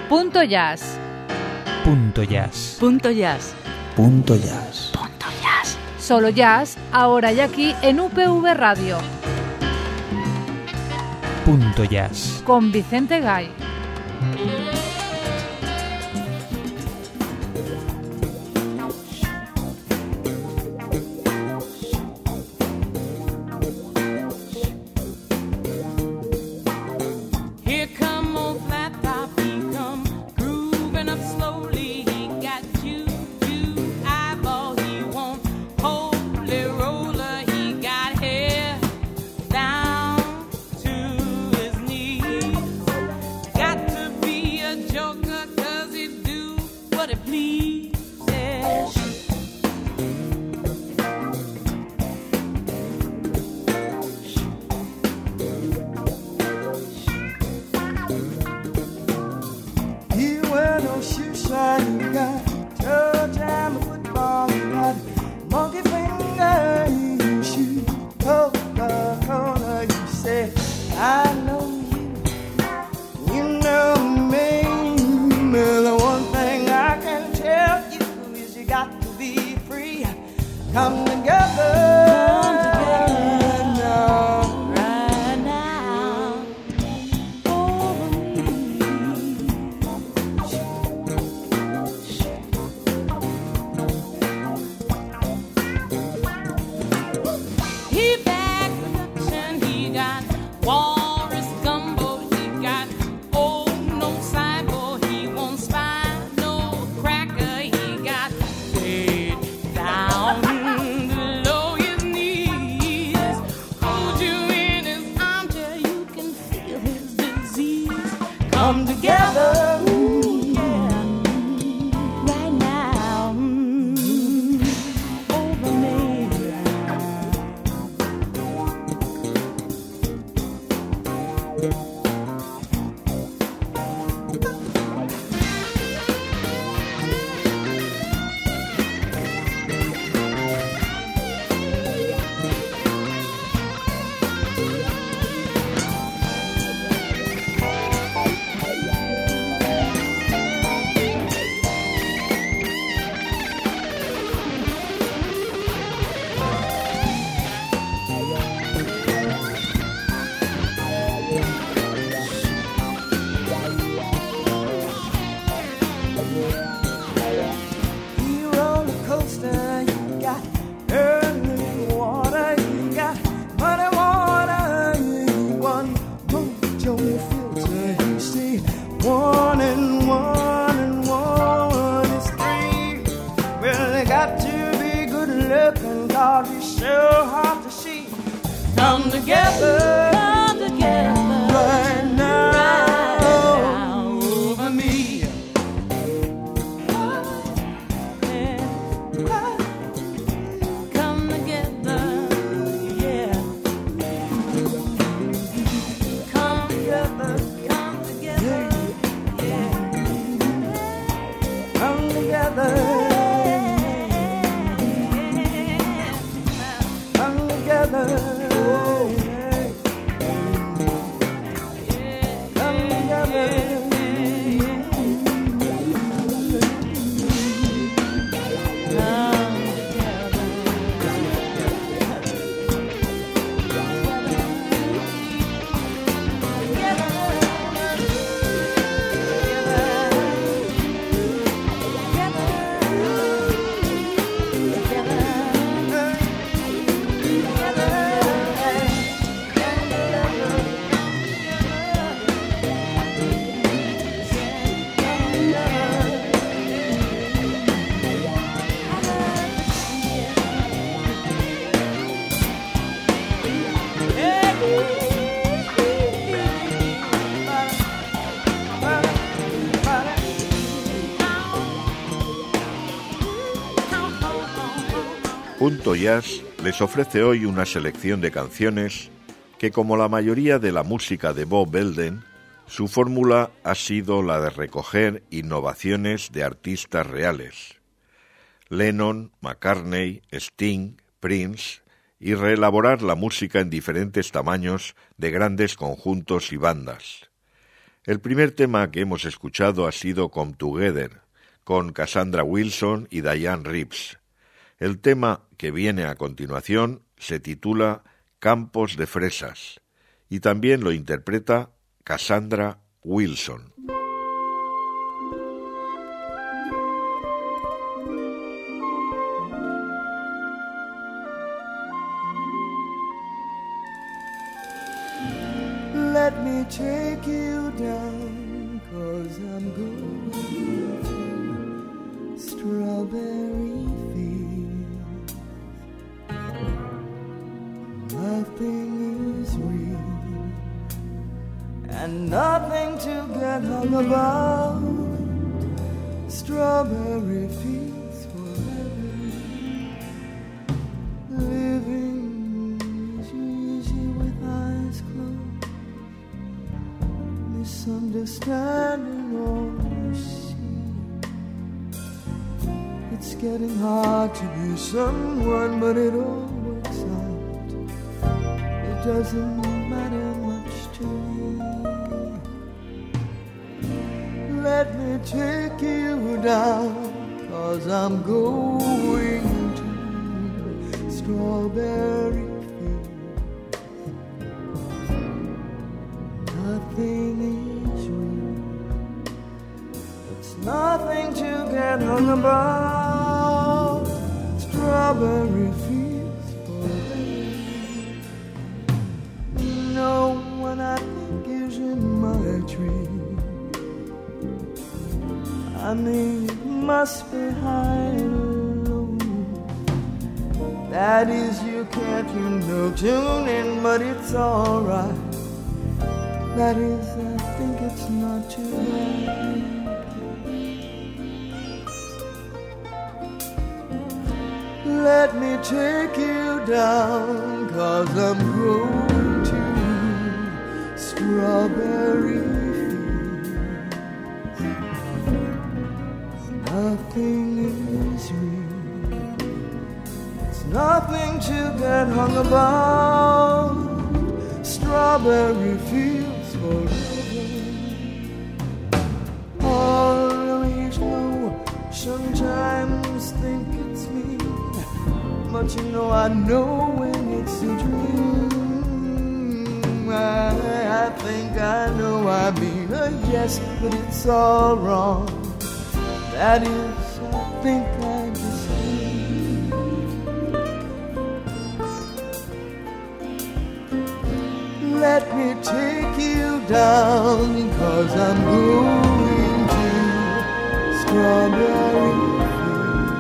Punto Jazz. Punto Jazz. Punto Jazz. Punto Jazz. Punto Jazz. Solo jazz, ahora y aquí en UPV Radio. Punto Jazz. Con Vicente Gay. Punto Jazz les ofrece hoy una selección de canciones que, como la mayoría de la música de Bob Belden, su fórmula ha sido la de recoger innovaciones de artistas reales. Lennon, McCartney, Sting, Prince, y reelaborar la música en diferentes tamaños de grandes conjuntos y bandas. El primer tema que hemos escuchado ha sido Come Together, con Cassandra Wilson y Diane Reeves. El tema que viene a continuación se titula Campos de Fresas y también lo interpreta Cassandra Wilson. Let me take you down, 'cause I'm going to strawberry fields. Nothing is real and nothing to get hung about. Strawberry fields forever. Living is easy with eyes closed. Misunderstanding all you see. It's getting hard to be someone, but it all works out. It doesn't matter much to me. Let me take you down, 'cause I'm going to strawberry fields. Nothing is real. It's nothing to get hung about. Strawberry fields forever. No one I think is in my tree. I mean, it must be high and low. That is, you can't, tune in, but it's alright. That is, I think it's not too bad. Let me take you down, 'cause I'm going to strawberry fields. Nothing is real. It's nothing to get hung about. Strawberry fields forever. Always know, sometimes think it's me, but I know when it's a dream. I think I know I mean a yes, but it's all wrong. That is, I think I just need. Let me take you down, 'cause I'm going to strawberry fields.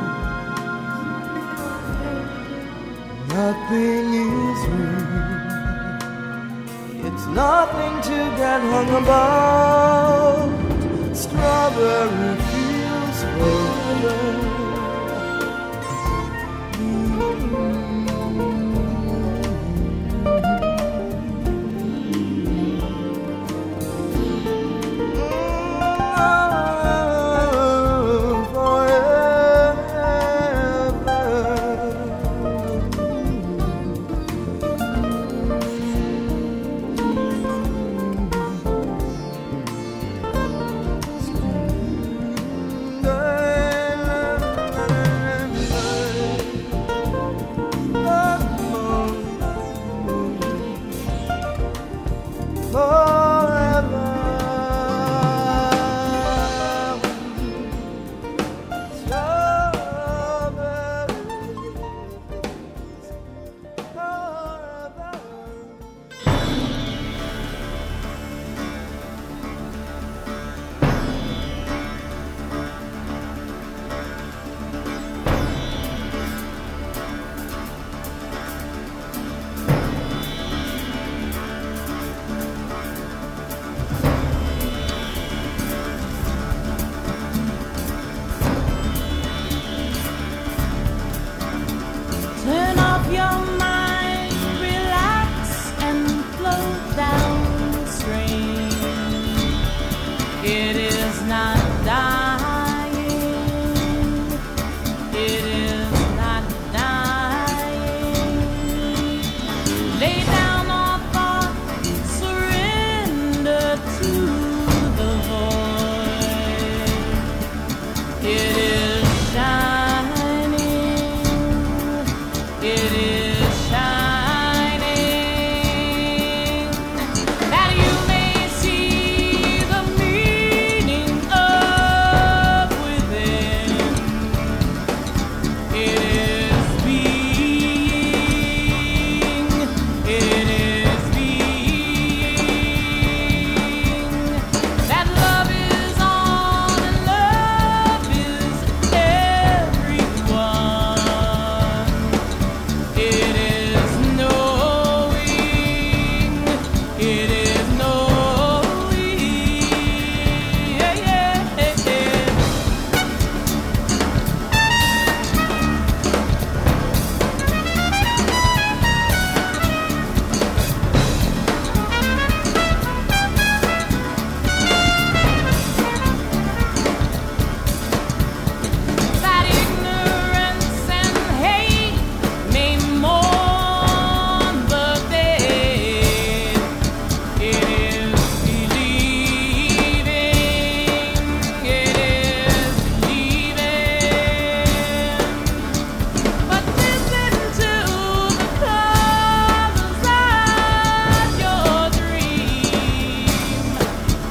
Nothing is real. It's nothing to get hung about. Strawberry fields forever.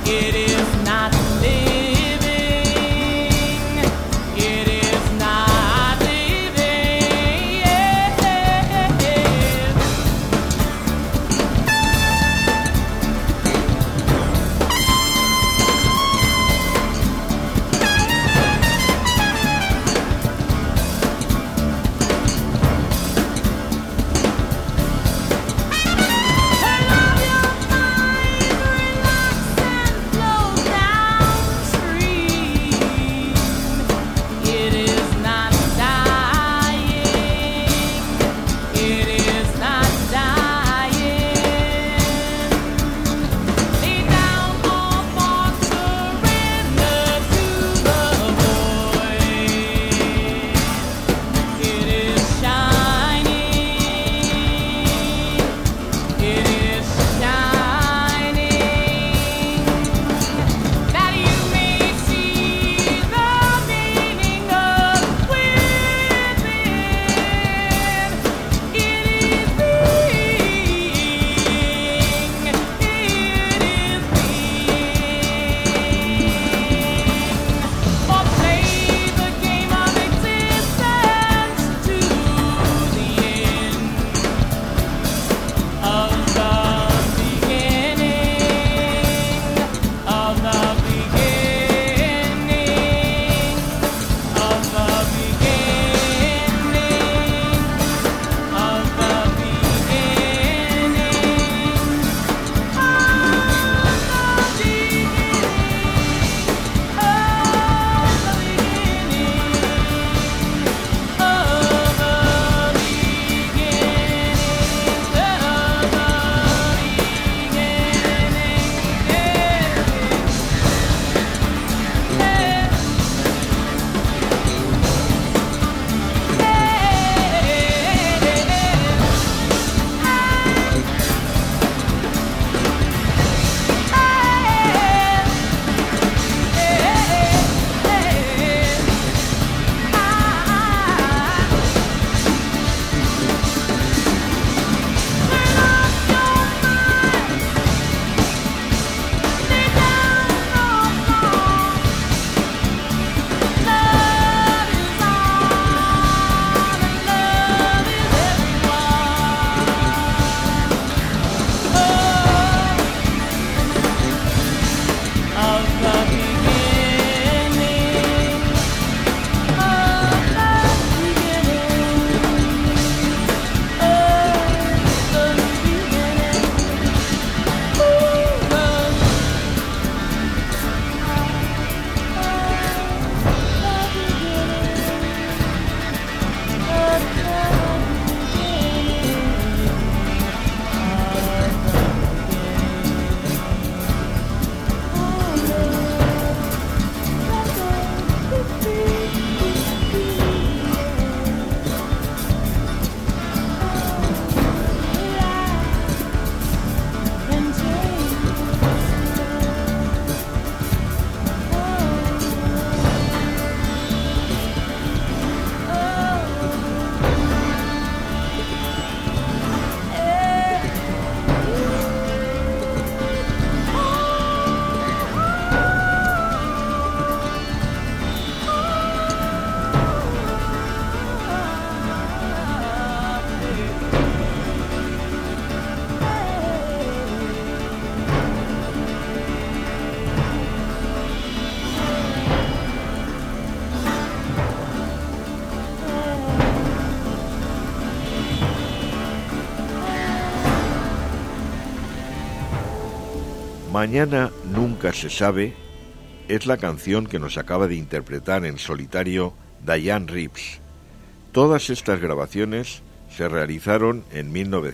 Mañana nunca se sabe es la canción que nos acaba de interpretar en solitario Diane Reeves. Todas estas grabaciones se realizaron en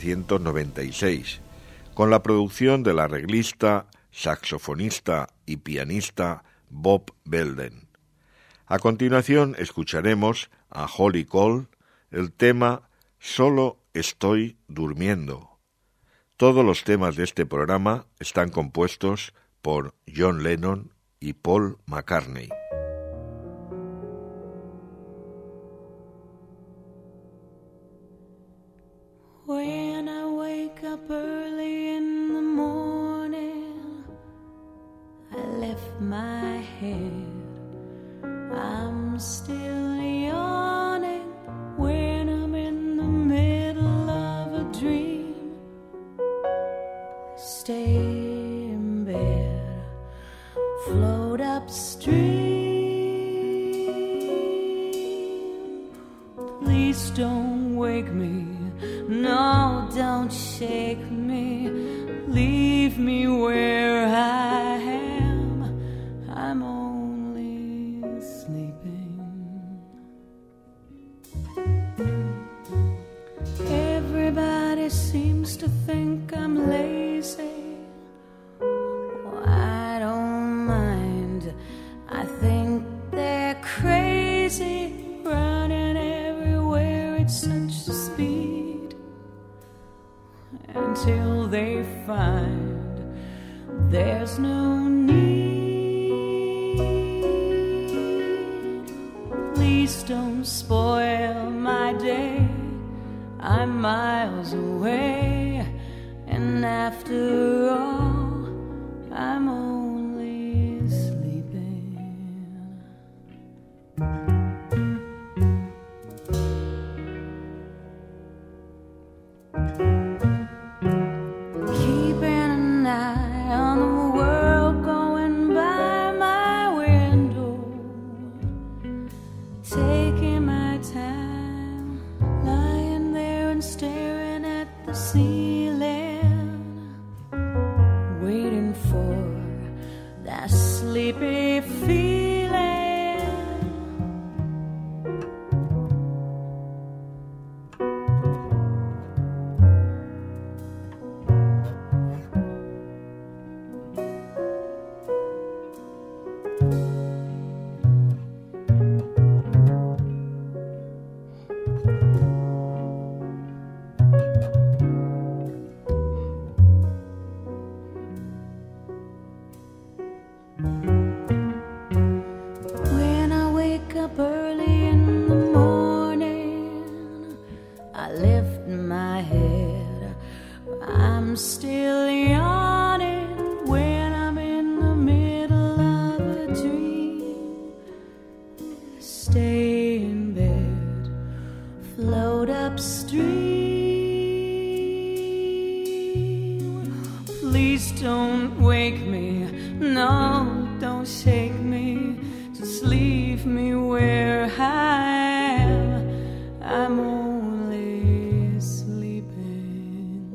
1996, con la producción del arreglista, saxofonista y pianista Bob Belden. A continuación escucharemos a Holly Cole el tema Solo estoy durmiendo. Todos los temas de este programa están compuestos por John Lennon y Paul McCartney. When I wake up early in the morning, lift my head. I'm still yawning when I'm in the middle of a dream. Stay in bed, float upstream. Please don't wake me, no, don't shake me. Leave me where I am, I'm only sleeping. Everybody seems to think I'm lazy. Oh, I don't mind, I think they're crazy, running everywhere at such a speed, until they find there's no need. Please don't spoil my day, I'm miles away, and after all, I'm only sleeping. Keeping an eye on the world going by my window, taking my time, lying there and staring at the ceiling, waiting for that sleepy feeling. When I wake up early in the morning, I lift my head, I'm still yawning when I'm in the middle of a dream. Stay in bed, float upstream. Please don't wake me, no, don't shake me, just leave me where I am, I'm only sleeping.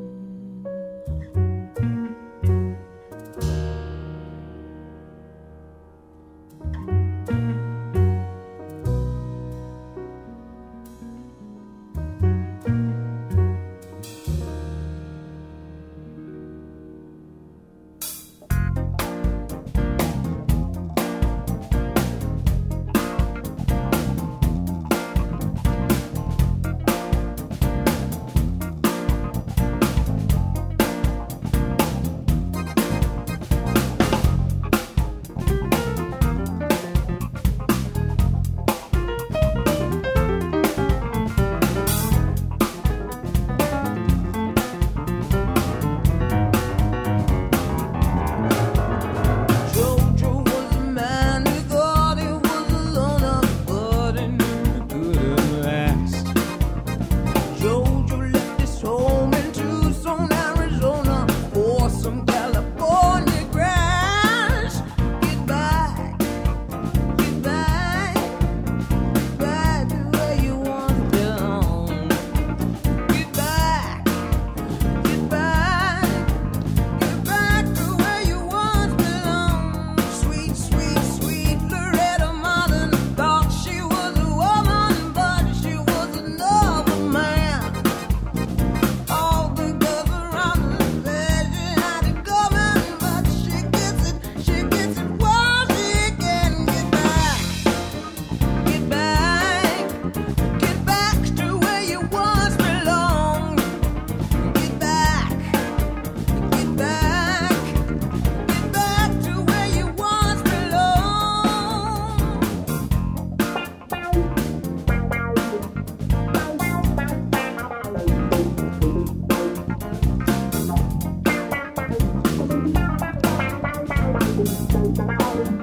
Bye.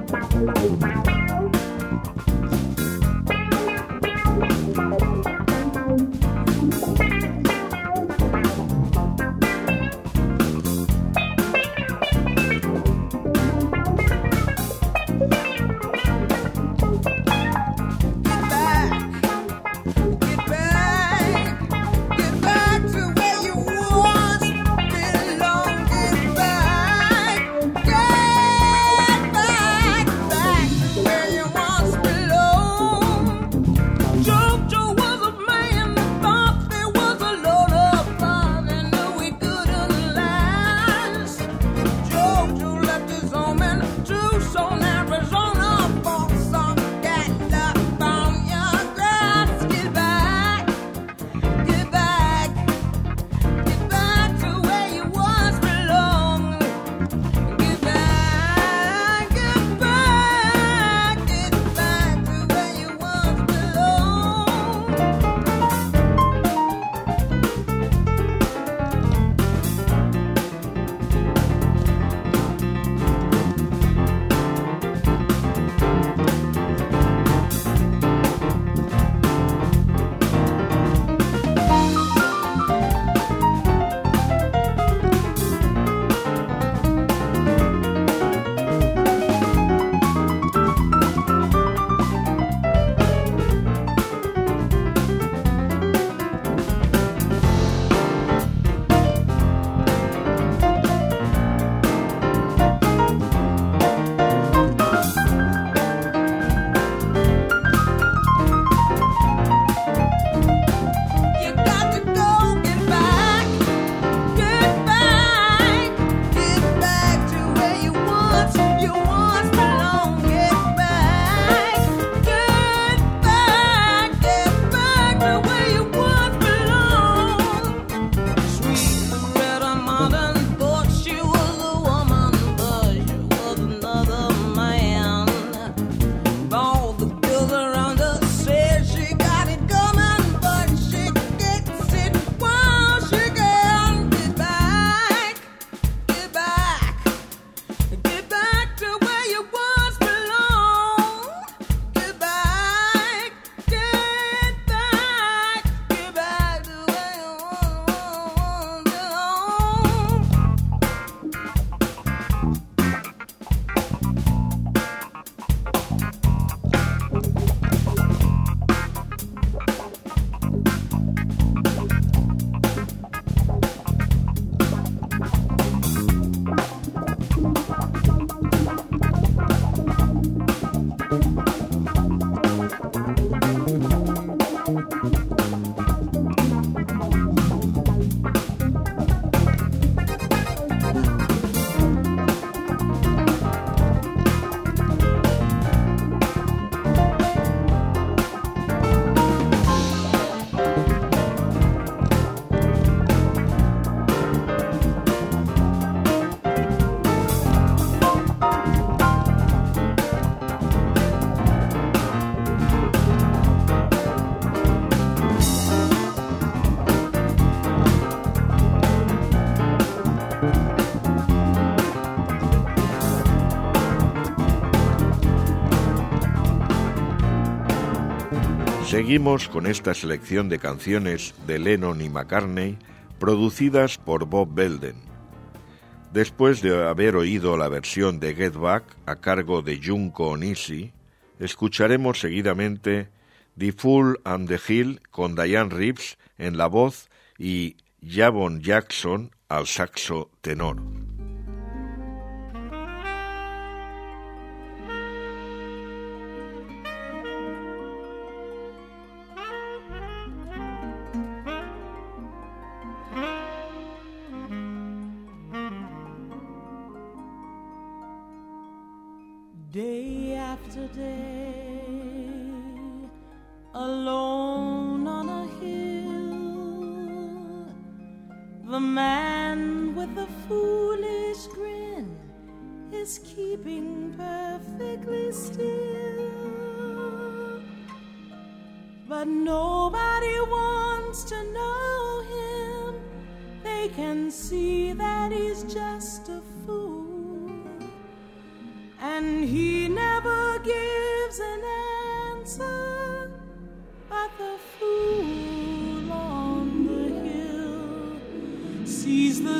Seguimos con esta selección de canciones de Lennon y McCartney producidas por Bob Belden. Después de haber oído la versión de Get Back a cargo de Junko Onishi, escucharemos seguidamente The Fool and the Hill con Diane Reeves en la voz y Javon Jackson al saxo tenor. Day after day, alone on a hill, the man with the foolish grin is keeping perfectly still. But nobody wants to know him. They can see that he's just a fool. And he never gives an answer, but the fool on the hill sees the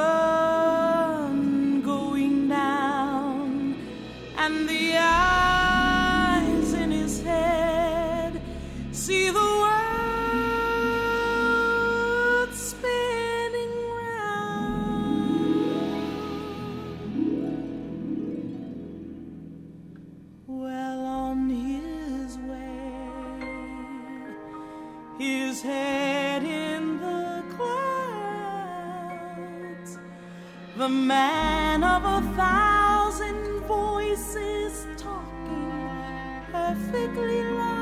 sun going down, and the eyes in his head see the world spinning round. Well, on his way, his head in the clouds, the man of 1,000 voices talking perfectly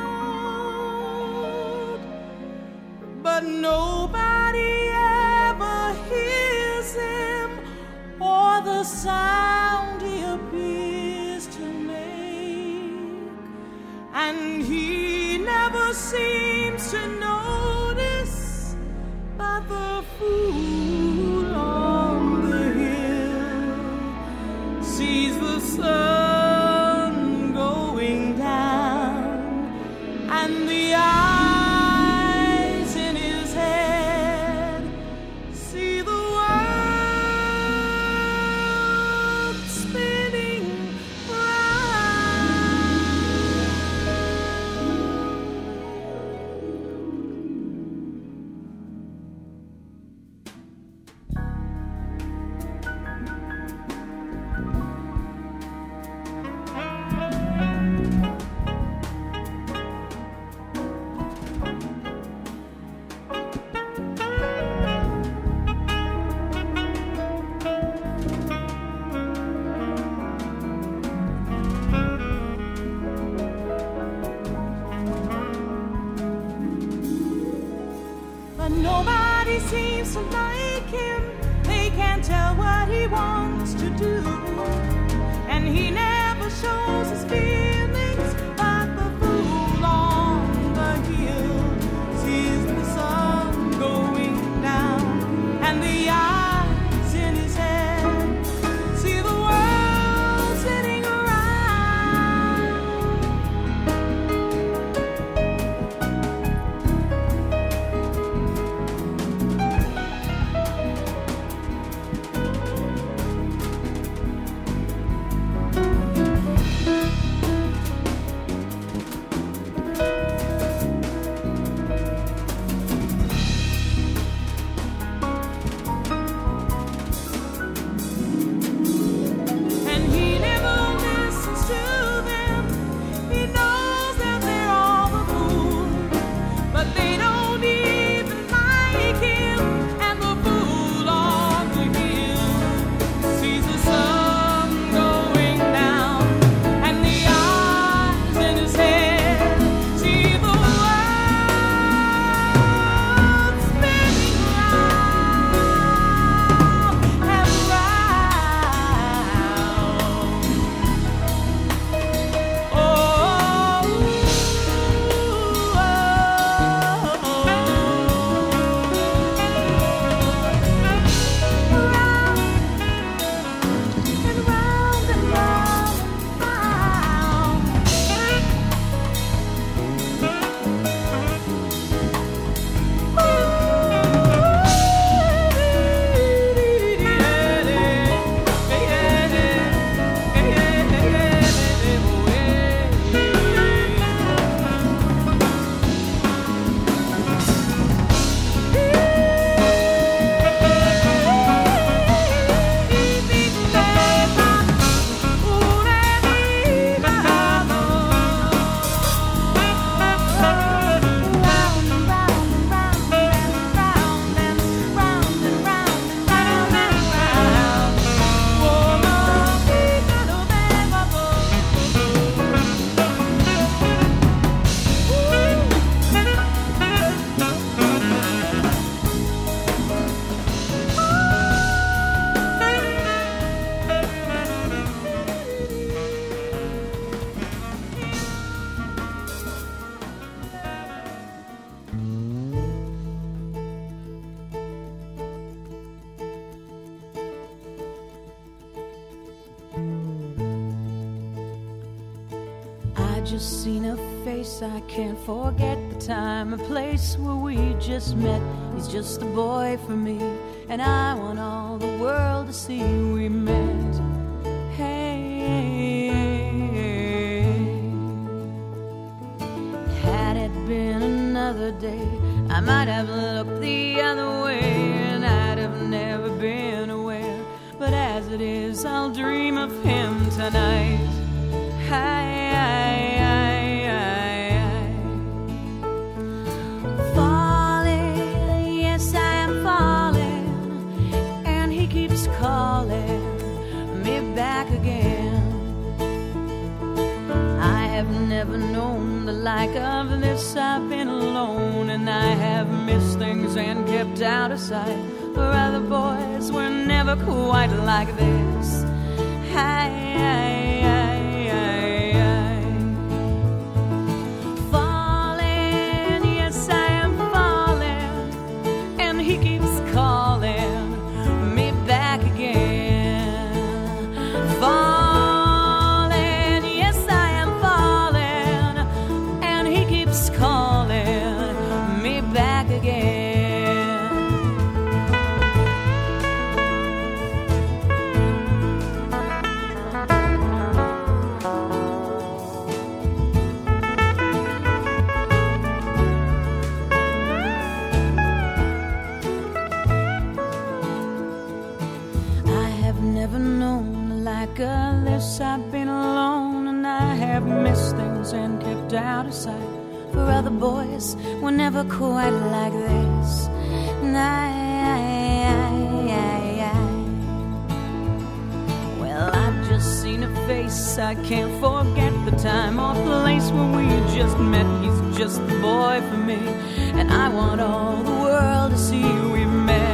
loud, but nobody ever hears him or the sound he appears to make, and he never seems to notice, but the fool on the hill sees the sun going down, and the eyes in his head see the world spinning round. But nobody seems to like him. They can't tell what he wants to do, and he never shows his feelings. But the fool on the hill sees the sun going down, and the eyes in his head see the world spinning around. just seen a face, I can't forget the time and place where we just met. He's just a boy for me, and I want all the world to see we met. Hey, had it been another day, I might have looked the other way, and I'd have never been aware. But as it is, I'll dream of him tonight. Falling, yes I am falling, and he keeps calling me back again. I have never known the like of this. I've been alone, and I have missed things and kept out of sight. For other boys were never quite like this. Falling, yes I am falling, and he keeps calling me back again. Falling, yes I am falling, and he keeps calling me back again. Never known like this. I've been alone, and I have missed things and kept out of sight. For other boys were never quite like this. Well, I've just seen a face, I can't forget the time or place where we just met. He's just the boy for me, and I want all the world to see we met.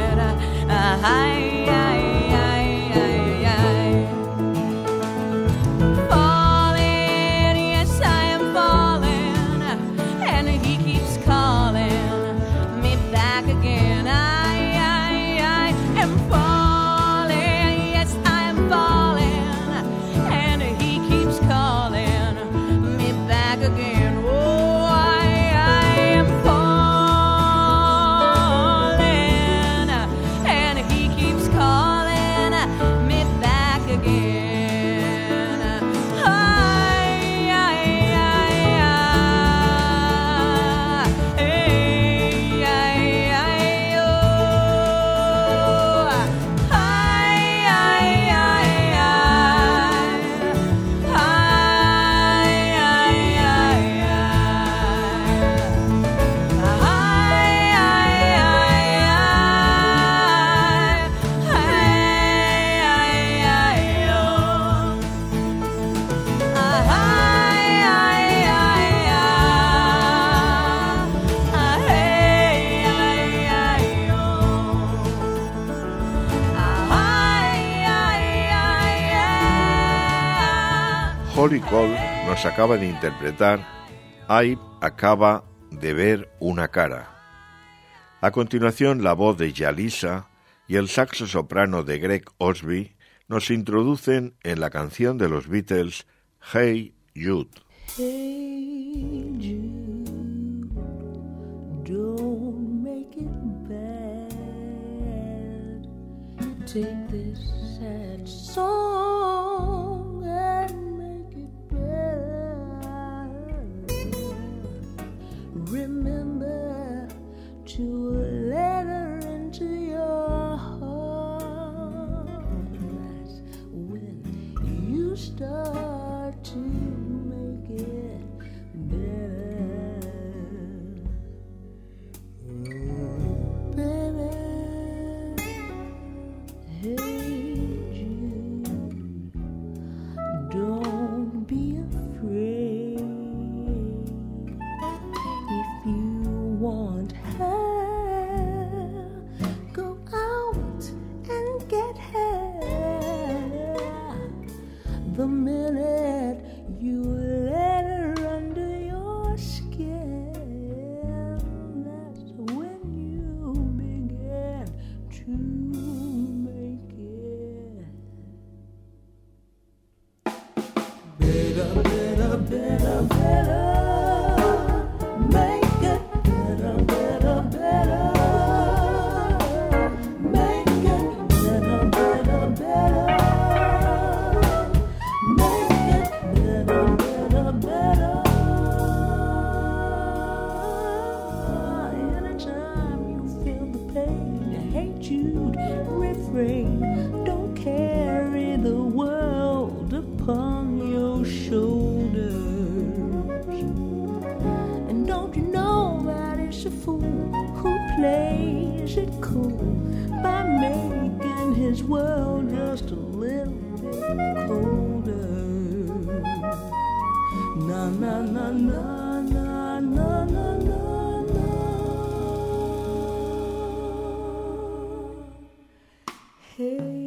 Falling, yes I am falling, and he keeps calling me back again. I am falling, yes I am falling, and he keeps calling me back again. Oh, I am falling, and he keeps calling me back again. Holly Cole nos acaba de interpretar Abe acaba de ver una cara. A continuación, la voz de Jalisa y el saxo soprano de Greg Osby nos introducen en la canción de los Beatles Hey Jude. Hey Jude, don't make it bad. Take this sad song and make it better. Remember to let her into your heart. That's when you start to make it better. Baby, hey Jude, don't be afraid. If you want her, go out and get her. The minute you let her under your skin, that's when you begin to make it better, better, better, better. He's a fool who plays it cool by making his world just a little bit colder. Na na na na na na na na. Hey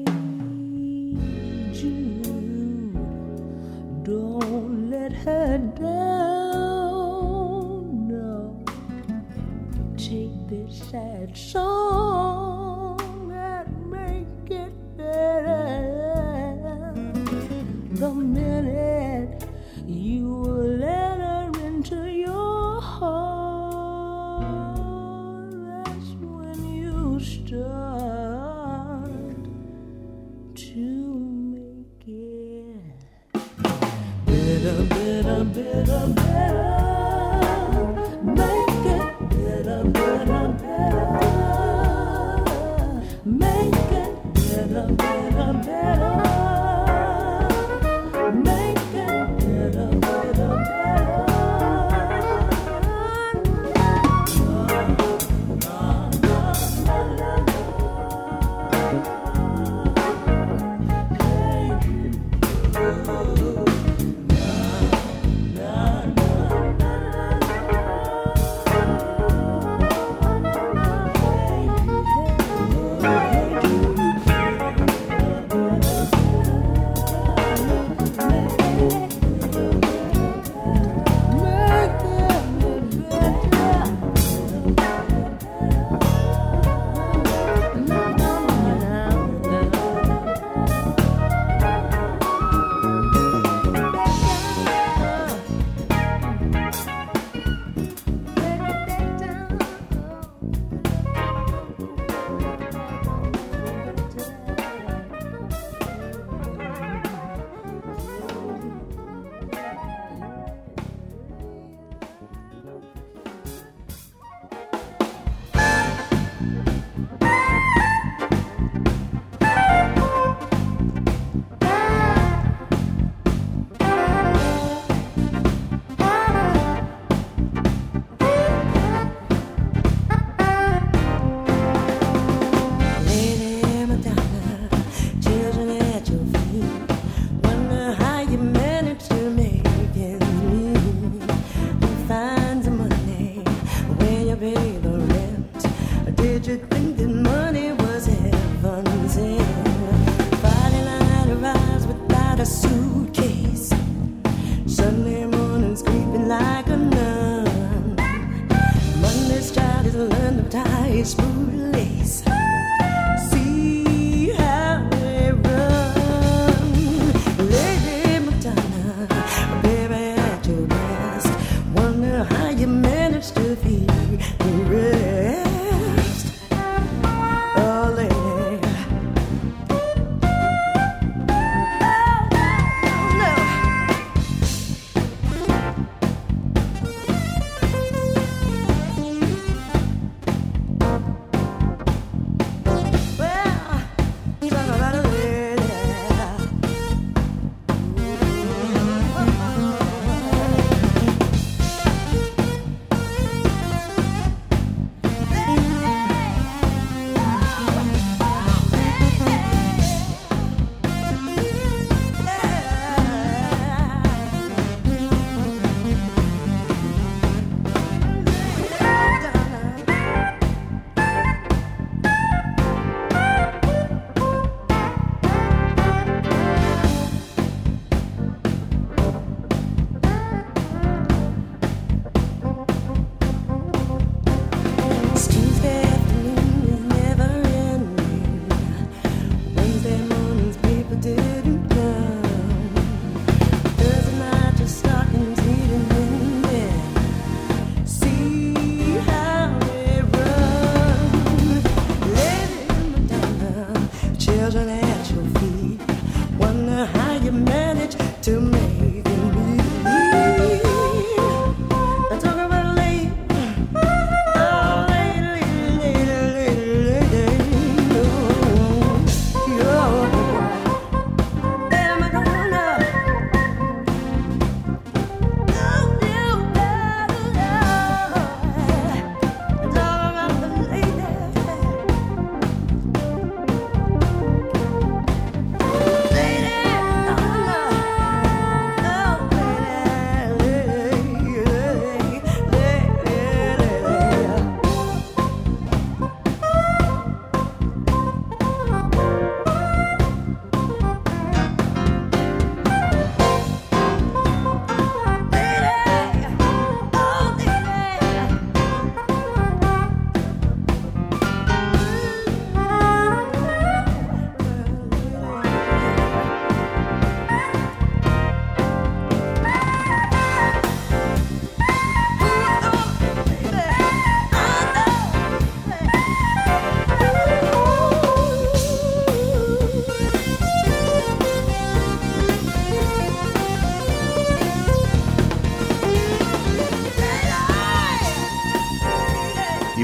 Jude, don't let her down. No, take this sad song and make it better. The minute you let her into your heart, that's when you start to make it better, better, better, better. Make it better, better, better. Make it better, better, better. Make it better, better, better.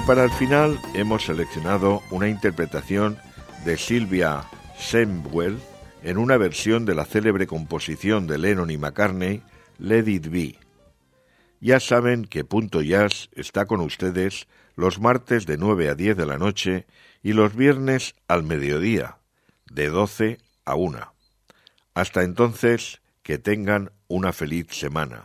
para el final hemos seleccionado una interpretación de Sylvia Samwell en una versión de la célebre composición de Lennon y McCartney, Let It Be. Ya saben que Punto Jazz está con ustedes los martes de 9 a 10 de la noche y los viernes al mediodía, de 12 a 1. Hasta entonces, que tengan una feliz semana.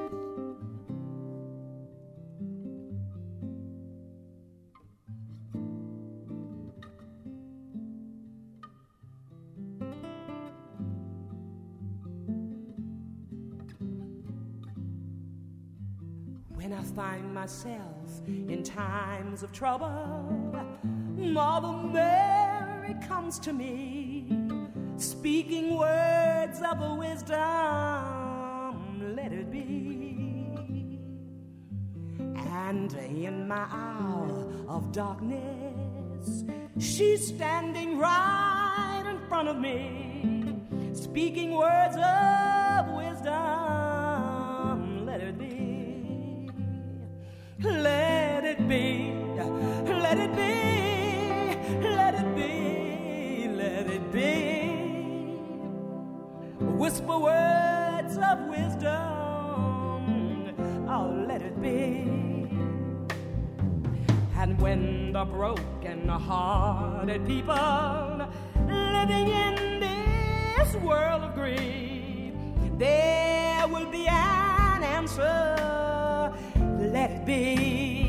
When I find myself in times of trouble, Mother Mary comes to me, speaking words of wisdom, let it be. And in my hour of darkness, she's standing right in front of me, speaking words of wisdom, let it be. Let it be, let it be, let it be, let it be. Whisper words of wisdom, oh, let it be. And when the broken-hearted people living in this world of grief, there will be an answer. Let it be.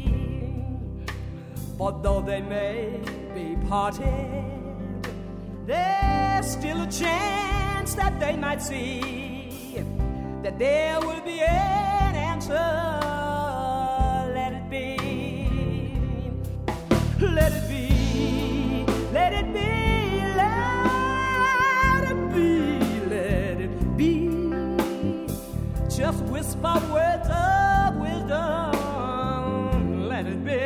For though they may be parted, there's still a chance that they might see that there will be an answer. Let it be. Let it be. Let it be. Let it be. Let it be. Just whisper words of wisdom, let it be.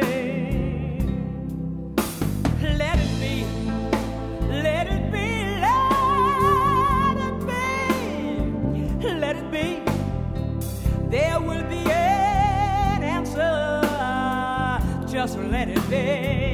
Let it be, let it be, let it be, let it be. There will be an answer, just let it be.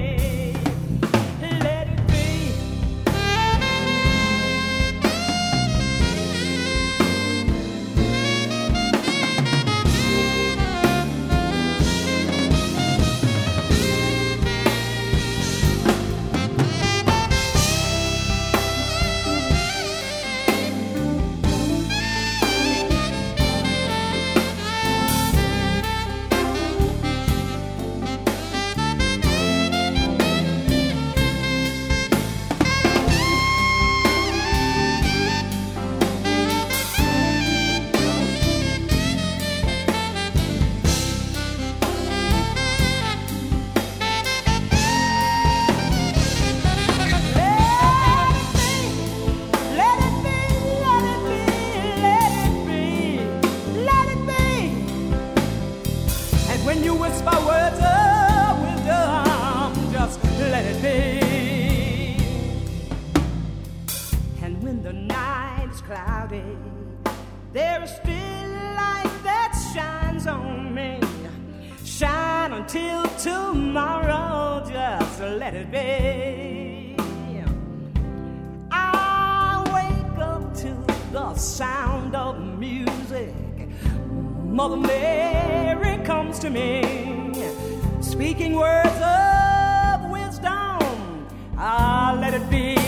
There is still light that shines on me. Shine until tomorrow, just let it be. I wake up to the sound of music. Mother Mary comes to me, speaking words of wisdom. Ah, let it be.